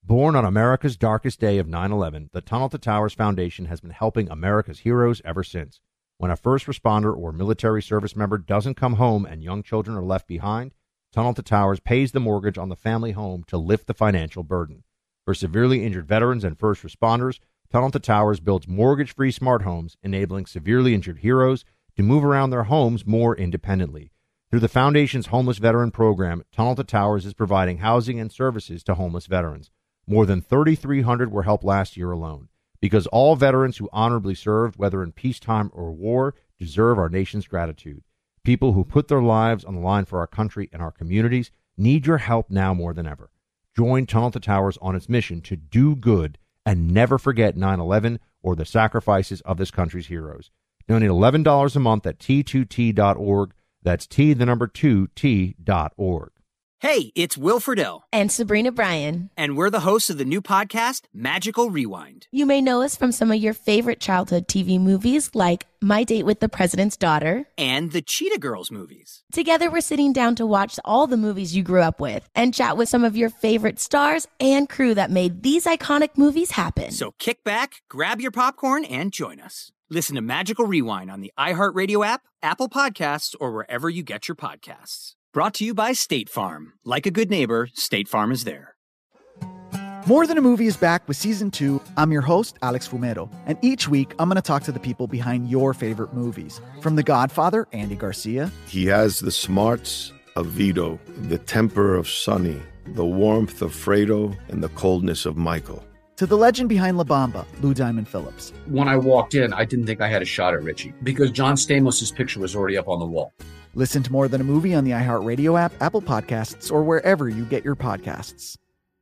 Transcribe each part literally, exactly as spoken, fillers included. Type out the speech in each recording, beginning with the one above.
Born on America's darkest day of nine eleven, the Tunnel to Towers Foundation has been helping America's heroes ever since. When a first responder or military service member doesn't come home and young children are left behind, Tunnel to Towers pays the mortgage on the family home to lift the financial burden. For severely injured veterans and first responders, Tunnel to Towers builds mortgage-free smart homes, enabling severely injured heroes to move around their homes more independently. Through the Foundation's Homeless Veteran Program, Tunnel to Towers is providing housing and services to homeless veterans. More than thirty-three hundred were helped last year alone. Because all veterans who honorably served, whether in peacetime or war, deserve our nation's gratitude. People who put their lives on the line for our country and our communities need your help now more than ever. Join Tunnel to Towers on its mission to do good and never forget nine eleven or the sacrifices of this country's heroes. Donate eleven dollars a month at T two T dot org. That's T, the number two, T dot org. Hey, it's Will Friedle. And Sabrina Bryan. And we're the hosts of the new podcast, Magical Rewind. You may know us from some of your favorite childhood T V movies like My Date with the President's Daughter. And the Cheetah Girls movies. Together, we're sitting down to watch all the movies you grew up with and chat with some of your favorite stars and crew that made these iconic movies happen. So kick back, grab your popcorn, and join us. Listen to Magical Rewind on the iHeartRadio app, Apple Podcasts, or wherever you get your podcasts. Brought to you by State Farm. Like a good neighbor, State Farm is there. More Than a Movie is back with Season two. I'm your host, Alex Fumero. And each week, I'm going to talk to the people behind your favorite movies. From The Godfather, Andy Garcia. He has the smarts of Vito, the temper of Sonny, the warmth of Fredo, and the coldness of Michael. To the legend behind La Bamba, Lou Diamond Phillips. When I walked in, I didn't think I had a shot at Richie because John Stamos' picture was already up on the wall. Listen to More Than a Movie on the iHeartRadio app, Apple Podcasts, or wherever you get your podcasts.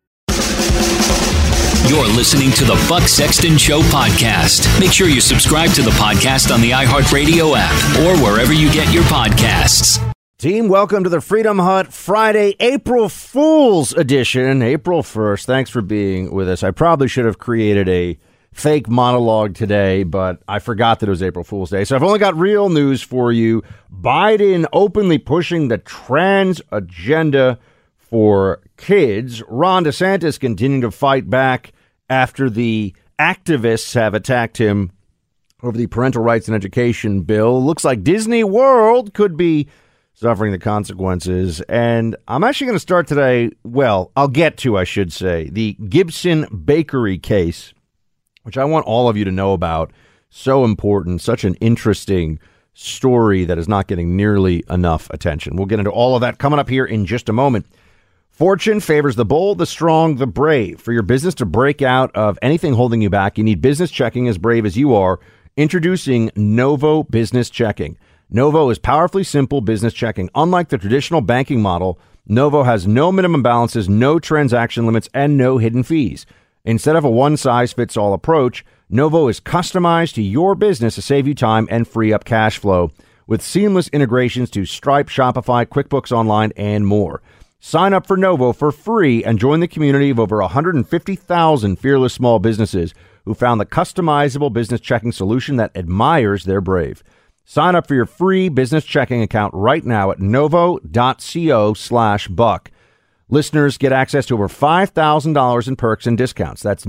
You're listening to the Buck Sexton Show podcast. Make sure you subscribe to the podcast on the iHeartRadio app or wherever you get your podcasts. Team, welcome to the Freedom Hut Friday, April Fool's edition, April first. Thanks for being with us. I probably should have created a fake monologue today, but I forgot that it was April Fool's Day. So I've only got real news for you. Biden openly pushing the trans agenda for kids. Ron DeSantis continuing to fight back after the activists have attacked him over the parental rights and education bill. Looks like Disney World could be suffering the consequences. And I'm actually going to start today, well, I'll get to, I should say, the Gibson Bakery case, which I want all of you to know about. So important, such an interesting story that is not getting nearly enough attention. We'll get into all of that coming up here in just a moment. Fortune favors the bold, the strong, the brave. For your business to break out of anything holding you back, you need business checking as brave as you are. Introducing Novo Business Checking. Novo is powerfully simple business checking. Unlike the traditional banking model, Novo has no minimum balances, no transaction limits, and no hidden fees. Instead of a one-size-fits-all approach, Novo is customized to your business to save you time and free up cash flow with seamless integrations to Stripe, Shopify, QuickBooks Online, and more. Sign up for Novo for free and join the community of over one hundred fifty thousand fearless small businesses who found the customizable business checking solution that admires their brave. Sign up for your free business checking account right now at novo.co slash buck. Listeners get access to over five thousand dollars in perks and discounts. That's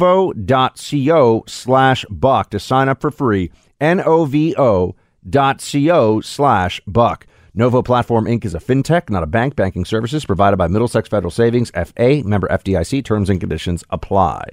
novo.co slash buck to sign up for free. N-O-V-O dot C-O slash buck. Novo Platform Incorporated is a fintech, not a bank. Banking services provided by Middlesex Federal Savings, F A, member F D I C. Terms and conditions apply.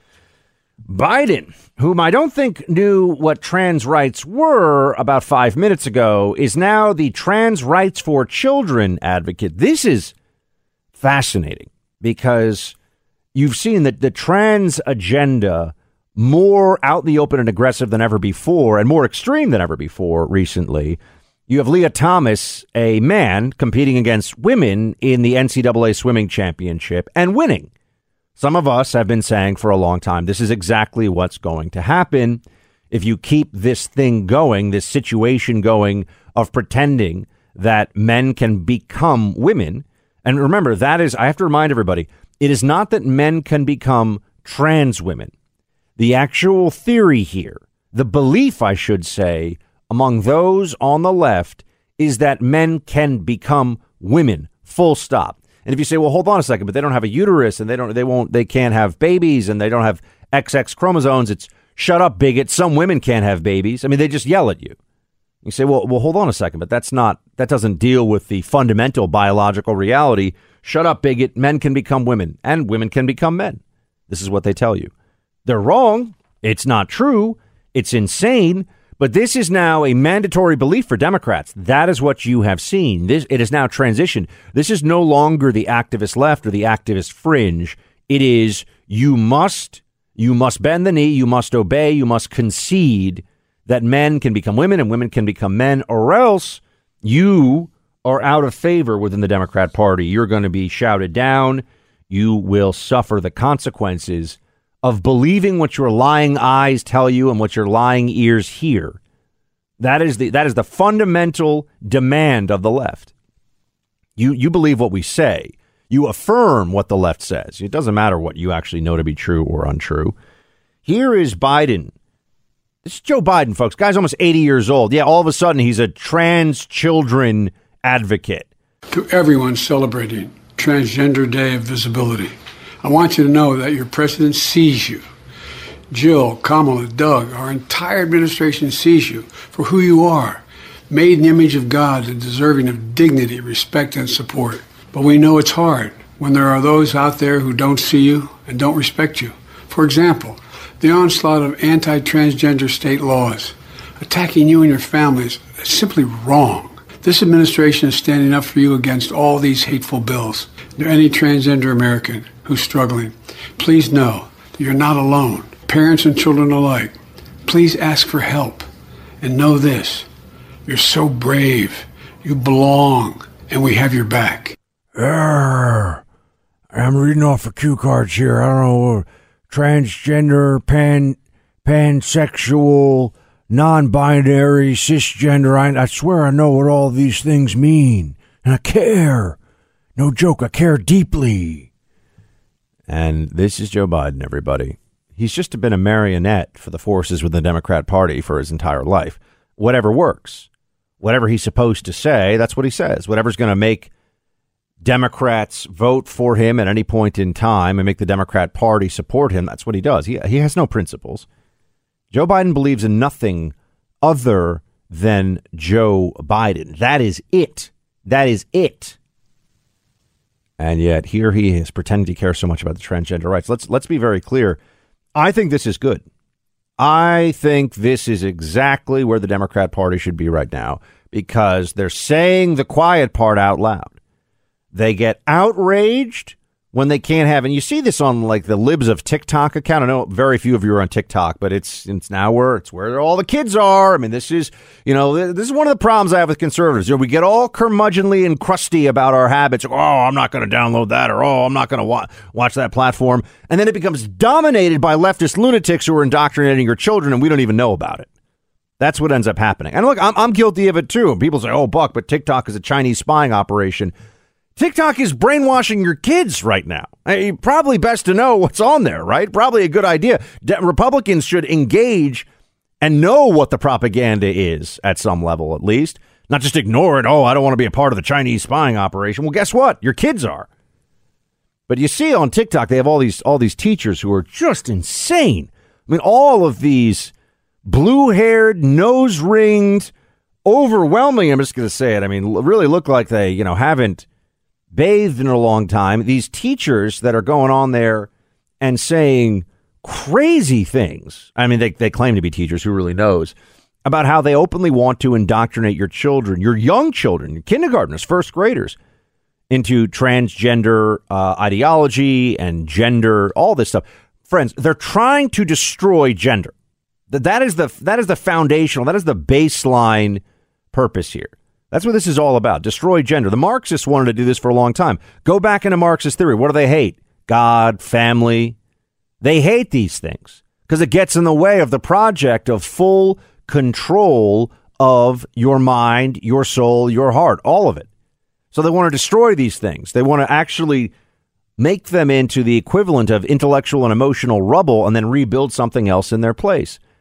Biden, whom I don't think knew what trans rights were about five minutes ago, is now the trans rights for children advocate. This is fascinating because you've seen that the trans agenda more out in the open and aggressive than ever before and more extreme than ever before recently. You have Leah Thomas, a man, competing against women in the N C double A swimming championship and winning. Some of us have been saying for a long time, this is exactly what's going to happen if you keep this thing going, this situation going of pretending that men can become women. And remember, that is, I have to remind everybody, it is not that men can become trans women. The actual theory here, the belief, I should say, among those on the left is that men can become women, full stop. And if you say, well, hold on a second, but they don't have a uterus and they don't, they won't, they can't have babies and they don't have X X chromosomes, it's shut up, bigot. Some women can't have babies. I mean, they just yell at you. You say, well, well, hold on a second, but that's not, that doesn't deal with the fundamental biological reality. Shut up, bigot. Men can become women and women can become men. This is what they tell you. They're wrong. It's not true. It's insane. But this is now a mandatory belief for Democrats. That is what you have seen. This, it is now transitioned. This is no longer the activist left or the activist fringe. It is you must, you must bend the knee, you must obey, you must concede that men can become women and women can become men, or else you are out of favor within the Democrat Party. You're going to be shouted down. You will suffer the consequences of believing what your lying eyes tell you and what your lying ears hear. That is the that is the fundamental demand of the left. You you believe what we say. You affirm what the left says. It doesn't matter what you actually know to be true or untrue. Here is Biden. This is Joe Biden, folks. Guy's almost eighty years old. Yeah, all of a sudden he's a trans children advocate. To everyone celebrating Transgender Day of Visibility, I want you to know that your president sees you. Jill, Kamala, Doug, our entire administration sees you for who you are, made in the image of God and deserving of dignity, respect, and support. But we know it's hard when there are those out there who don't see you and don't respect you. For example, the onslaught of anti-transgender state laws attacking you and your families is simply wrong. This administration is standing up for you against all these hateful bills. To any transgender American who's struggling, please know that you're not alone. Parents and children alike, please ask for help. And know this, you're so brave, you belong, and we have your back. Arr, I'm reading off a cue cards here. I don't know, transgender, pan, pansexual, non-binary, cisgender. I, I swear I know what all these things mean. And I care. No joke, I care deeply. And this is Joe Biden, everybody. He's just been a marionette for the forces within the Democrat Party for his entire life. Whatever works, whatever he's supposed to say, that's what he says. Whatever's going to make Democrats vote for him at any point in time and make the Democrat Party support him, that's what he does. He, he has no principles. Joe Biden believes in nothing other than Joe Biden. That is it. That is it. And yet here he is pretending to care so much about the transgender rights. Let's let's be very clear. I think this is good. I think this is exactly where the Democrat Party should be right now, because they're saying the quiet part out loud. They get outraged when they can't have, and you see this on like the Libs of TikTok account. I know very few of you are on TikTok, but it's it's now where it's where all the kids are. I mean, this is, you know, this is one of the problems I have with conservatives. You know, we get all curmudgeonly and crusty about our habits. Oh, I'm not going to download that, or oh, I'm not going to wa- watch that platform. And then it becomes dominated by leftist lunatics who are indoctrinating your children, and we don't even know about it. That's what ends up happening. And look, I'm, I'm guilty of it, too. People say, oh, Buck, but TikTok is a Chinese spying operation. TikTok is brainwashing your kids right now. I mean, probably best to know what's on there, right? Probably a good idea. De- Republicans should engage and know what the propaganda is at some level, at least. Not just ignore it. Oh, I don't want to be a part of the Chinese spying operation. Well, guess what? Your kids are. But you see on TikTok, they have all these all these teachers who are just insane. I mean, all of these blue-haired, nose-ringed, overwhelming, I'm just going to say it, I mean, really look like they, you know, haven't bathed in a long time. These teachers that are going on there and saying crazy things. I mean, they, they claim to be teachers. Who really knows about how they openly want to indoctrinate your children, your young children, your kindergartners, first graders, into transgender uh, ideology and gender, all this stuff. Friends, they're trying to destroy gender. That is the that is the foundational. That is the baseline purpose here. That's what this is all about. Destroy gender. The Marxists wanted to do this for a long time. Go back into Marxist theory. What do they hate? God, family. They hate these things because it gets in the way of the project of full control of your mind, your soul, your heart, all of it. So they want to destroy these things. They want to actually make them into the equivalent of intellectual and emotional rubble and then rebuild something else in their place.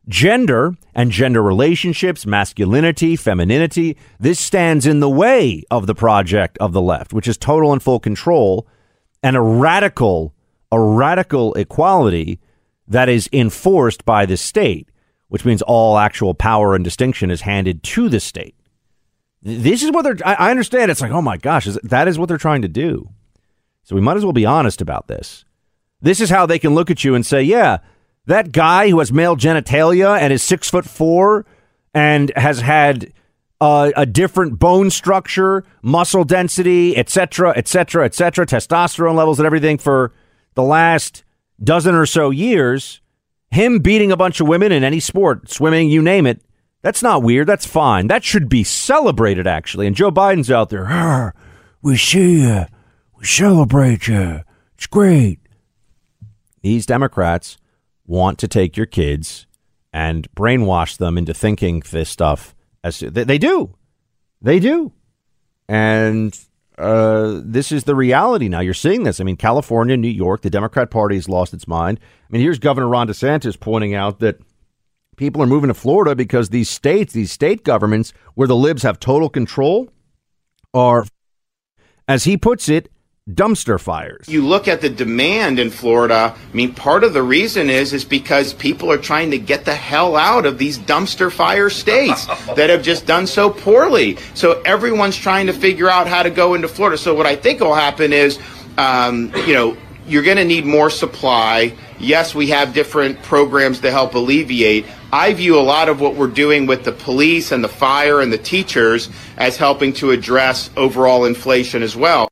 Gender and gender relationships, masculinity, femininity, this stands in the way of the project of the left, which is total and full control and a radical, a radical equality that is enforced by the state, which means all actual power and distinction is handed to the state. This is what they're, I, I understand. It's like, oh my gosh, is, that is what they're trying to do. So we might as well be honest about this. This is how they can look at you and say, yeah, that guy who has male genitalia and is six foot four and has had uh, a different bone structure, muscle density, et cetera, et cetera, et cetera, testosterone levels and everything for the last dozen or so years, him beating a bunch of women in any sport, swimming, you name it, that's not weird. That's fine. That should be celebrated, actually. And Joe Biden's out there. Ah, we see you. We celebrate you. It's great. These Democrats want to take your kids and brainwash them into thinking this stuff. As they, they do. They do. And uh, this is the reality now. You're seeing this. I mean, California, New York, the Democrat Party has lost its mind. I mean, here's Governor Ron DeSantis pointing out that people are moving to Florida because these states, these state governments where the libs have total control are, as he puts it, dumpster fires. You look at the demand in Florida. I mean, part of the reason is is because people are trying to get the hell out of these dumpster fire states that have just done so poorly. So everyone's trying to figure out how to go into Florida. So what I think will happen is, um, you know, you're going to need more supply. Yes, we have different programs to help alleviate. I view a lot of what we're doing with the police and the fire and the teachers as helping to address overall inflation as well.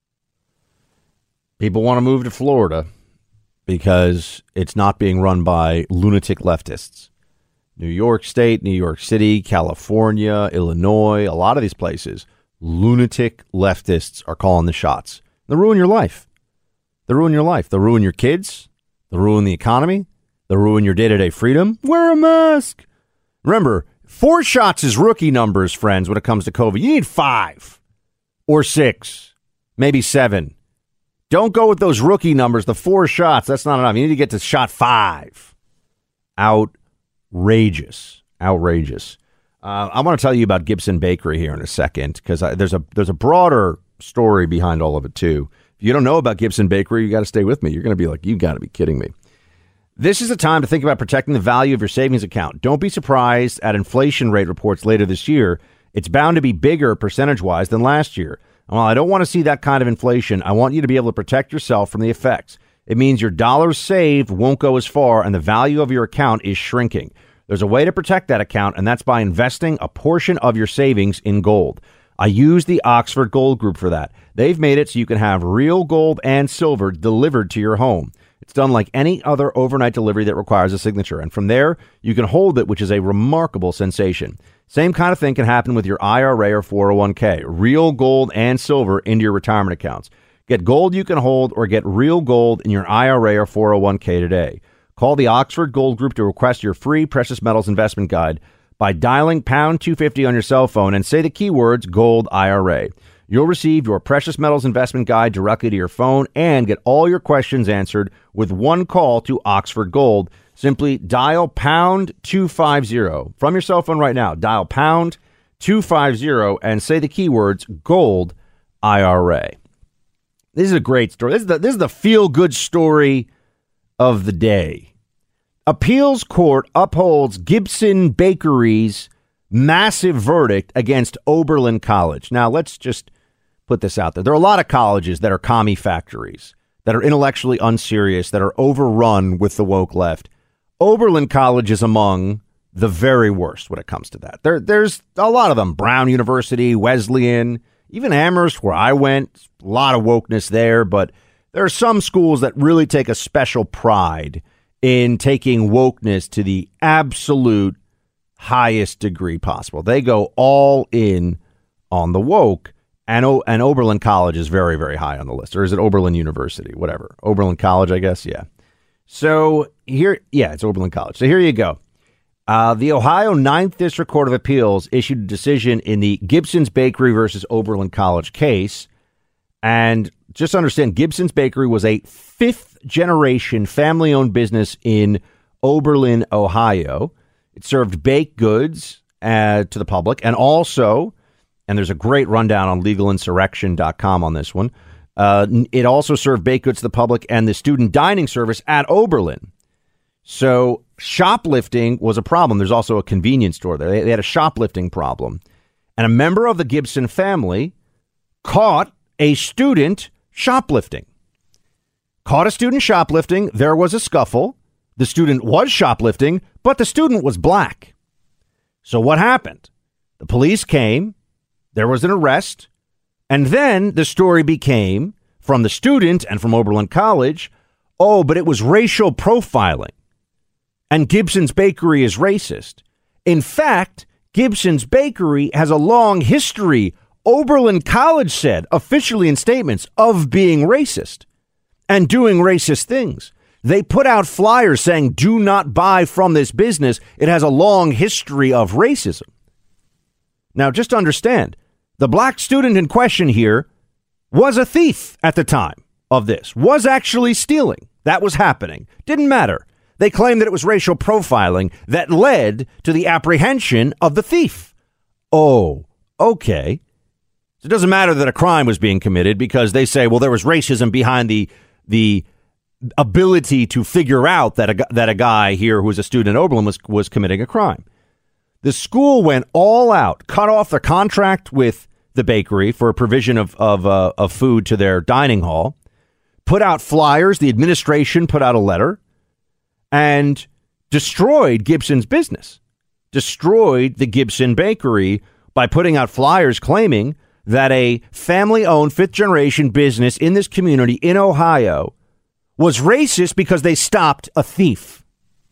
People want to move to Florida because it's not being run by lunatic leftists. New York State, New York City, California, Illinois, a lot of these places, lunatic leftists are calling the shots. They'll ruin your life. They'll ruin your life. They'll ruin your kids. They'll ruin the economy. They'll ruin your day-to-day freedom. Wear a mask. Remember, four shots is rookie numbers, friends, when it comes to COVID. You need five or six, maybe seven. Don't go with those rookie numbers, the four shots. That's not enough. You need to get to shot five. Outrageous. Outrageous. Uh, I want to tell you about Gibson Bakery here in a second because there's a there's a broader story behind all of it, too. If you don't know about Gibson Bakery, you got to stay with me. You're going to be like, you got to be kidding me. This is a time to think about protecting the value of your savings account. Don't be surprised at inflation rate reports later this year. It's bound to be bigger percentage-wise than last year. Well, I don't want to see that kind of inflation. I want you to be able to protect yourself from the effects. It means your dollars saved won't go as far and the value of your account is shrinking. There's a way to protect that account, and that's by investing a portion of your savings in gold. I use the Oxford Gold Group for that. They've made it so you can have real gold and silver delivered to your home. It's done like any other overnight delivery that requires a signature. And from there, you can hold it, which is a remarkable sensation. Same kind of thing can happen with your I R A or four oh one k. Real gold and silver into your retirement accounts. Get gold you can hold or get real gold in your I R A or four oh one k today. Call the Oxford Gold Group to request your free precious metals investment guide by dialing pound two fifty on your cell phone and say the keywords Gold I R A. You'll receive your precious metals investment guide directly to your phone and get all your questions answered with one call to Oxford Gold. Simply dial pound two fifty from your cell phone right now. Dial pound two fifty and say the keywords Gold I R A. This is a great story. This is the, this is the feel-good story of the day. Appeals court upholds Gibson Bakery's massive verdict against Oberlin College. Now, let's just put this out there. There are a lot of colleges that are commie factories, that are intellectually unserious, that are overrun with the woke left. Oberlin College is among the very worst when it comes to that. There, there's a lot of them. Brown University, Wesleyan, even Amherst, where I went, a lot of wokeness there. But there are some schools that really take a special pride in taking wokeness to the absolute highest degree possible. They go all in on the woke. And, o- and Oberlin College is very, very high on the list. Or is it Oberlin University? Whatever. Oberlin College, I guess. Yeah. So here, yeah, it's Oberlin College. So here you go. Uh, the Ohio Ninth District Court of Appeals issued a decision in the Gibson's Bakery versus Oberlin College case. And just understand, Gibson's Bakery was a fifth generation family owned business in Oberlin, Ohio. It served baked goods uh, to the public, and also, and there's a great rundown on legal insurrection dot com on this one, uh, it also served baked goods to the public and the student dining service at Oberlin. So shoplifting was a problem. There's also a convenience store there. They, they had a shoplifting problem. And a member of the Gibson family caught a student shoplifting. Caught a student shoplifting. There was a scuffle. The student was shoplifting, but the student was black. So what happened? The police came. There was an arrest. And then the story became, from the student and from Oberlin College, oh, but it was racial profiling. And Gibson's Bakery is racist. In fact, Gibson's Bakery has a long history, Oberlin College said, officially in statements, of being racist and doing racist things. They put out flyers saying, do not buy from this business. It has a long history of racism. Now, just understand, the black student in question here was a thief at the time of this, was actually stealing. That was happening. Didn't matter. They claimed that it was racial profiling that led to the apprehension of the thief. Oh, okay. So it doesn't matter that a crime was being committed because they say, well, there was racism behind the the ability to figure out that a, that a guy here who was a student at Oberlin was, was committing a crime. The school went all out, cut off their contract with the bakery for a provision of, of, uh, of food to their dining hall, put out flyers. The administration put out a letter and destroyed Gibson's business, destroyed the Gibson Bakery by putting out flyers claiming that a family-owned fifth-generation business in this community in Ohio was racist because they stopped a thief.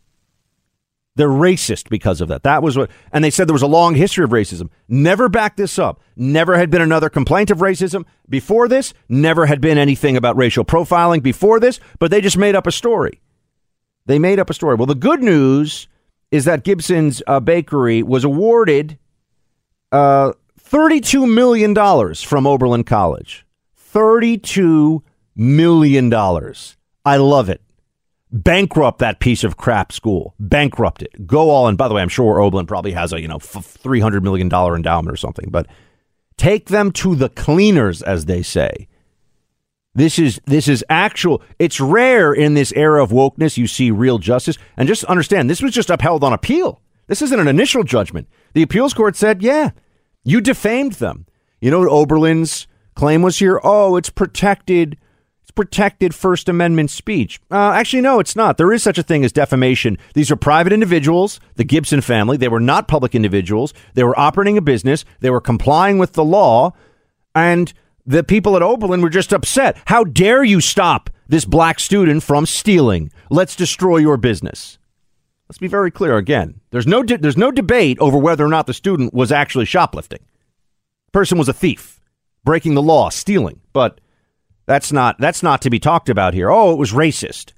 They're racist because of that. That was what, and they said there was a long history of racism. Never backed this up. Never had been another complaint of racism before this. Never had been anything about racial profiling before this, but they just made up a story. They made up a story. Well, the good news is that Gibson's uh, Bakery was awarded uh, thirty-two million dollars from Oberlin College. thirty-two million dollars. I love it. Bankrupt that piece of crap school. Bankrupt it. Go all in. By the way, I'm sure Oberlin probably has a, you know, three hundred million dollars endowment or something. But take them to the cleaners, as they say. This is this is actual. It's rare in this era of wokeness you see real justice. And just understand, this was just upheld on appeal. This isn't an initial judgment. The appeals court said, yeah, you defamed them. You know what Oberlin's claim was here? Oh, it's protected. It's protected First Amendment speech. Uh, actually, no, it's not. There is such a thing as defamation. These are private individuals, the Gibson family. They were not public individuals. They were operating a business. They were complying with the law. And the people at Oberlin were just upset. How dare you stop this black student from stealing? Let's destroy your business. Let's be very clear again. There's no de- there's no debate over whether or not the student was actually shoplifting. The person was a thief, breaking the law, stealing. But that's not that's not to be talked about here. Oh, it was racist.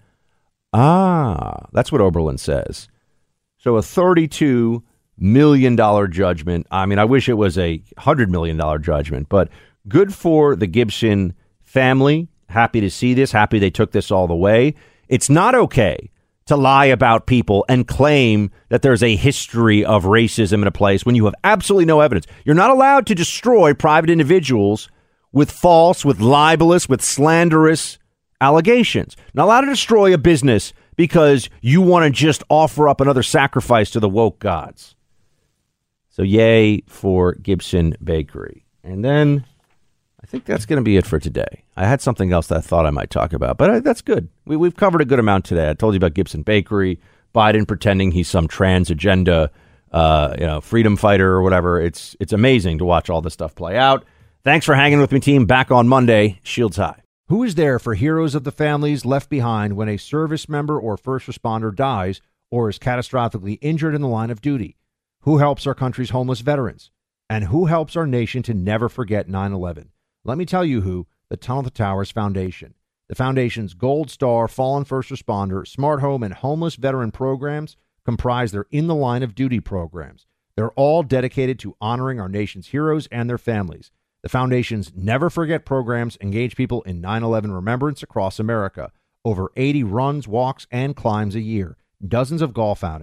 Ah, that's what Oberlin says. So a thirty-two million dollars judgment. I mean, I wish it was a one hundred million dollars judgment, but good for the Gibson family. Happy to see this. Happy they took this all the way. It's not okay to lie about people and claim that there's a history of racism in a place when you have absolutely no evidence. You're not allowed to destroy private individuals with false, with libelous, with slanderous allegations. Not allowed to destroy a business because you want to just offer up another sacrifice to the woke gods. So yay for Gibson Bakery. And then I think that's going to be it for today. I had something else that I thought I might talk about, but I, that's good. We, we've covered a good amount today. I told you about Gibson Bakery, Biden pretending he's some trans agenda, uh, you know, freedom fighter or whatever. It's it's amazing to watch all this stuff play out. Thanks for hanging with me, team. Back on Monday. Shields high. Who is there for heroes of the families left behind when a service member or first responder dies or is catastrophically injured in the line of duty? Who helps our country's homeless veterans? And who helps our nation to never forget nine eleven? Let me tell you who, the Tunnel to Towers Foundation. The Foundation's Gold Star Fallen First Responder, Smart Home, and Homeless Veteran programs comprise their In the Line of Duty programs. They're all dedicated to honoring our nation's heroes and their families. The Foundation's Never Forget programs engage people in nine eleven remembrance across America. Over eighty runs, walks, and climbs a year. Dozens of golf outings.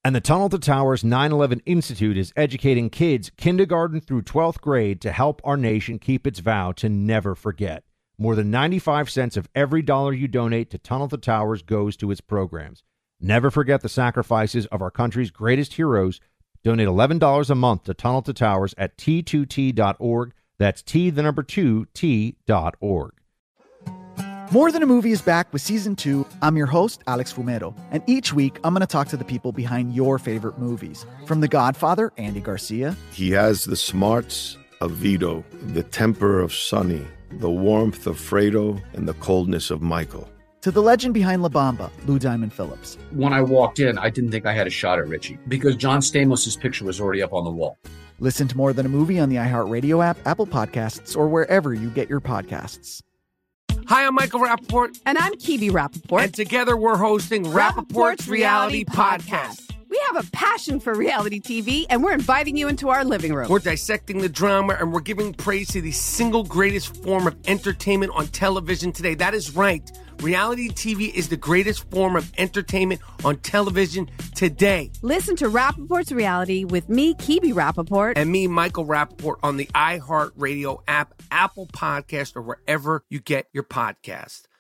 And the Tunnel to Towers nine eleven Institute is educating kids kindergarten through twelfth grade to help our nation keep its vow to never forget. More than ninety-five cents of every dollar you donate to Tunnel to Towers goes to its programs. Never forget the sacrifices of our country's greatest heroes. Donate eleven dollars a month to Tunnel to Towers at T two T dot org. That's T, the number two, T dot org. More Than a Movie is back with season two. I'm your host, Alex Fumero, and each week I'm going to talk to the people behind your favorite movies. From The Godfather, Andy Garcia. He has the smarts of Vito, the temper of Sonny, the warmth of Fredo, and the coldness of Michael. To the legend behind La Bamba, Lou Diamond Phillips. When I walked in, I didn't think I had a shot at Richie because John Stamos' picture was already up on the wall. Listen to More Than a Movie on the iHeartRadio app, Apple Podcasts, or wherever you get your podcasts. Hi, I'm Michael Rappaport. And I'm Kibi Rappaport. And together we're hosting Rappaport's Reality Podcast. We have a passion for reality T V, and we're inviting you into our living room. We're dissecting the drama, and we're giving praise to the single greatest form of entertainment on television today. That is right. Reality T V is the greatest form of entertainment on television today. Listen to Rappaport's Reality with me, Kibi Rappaport. And me, Michael Rappaport, on the iHeartRadio app, Apple Podcast, or wherever you get your podcast.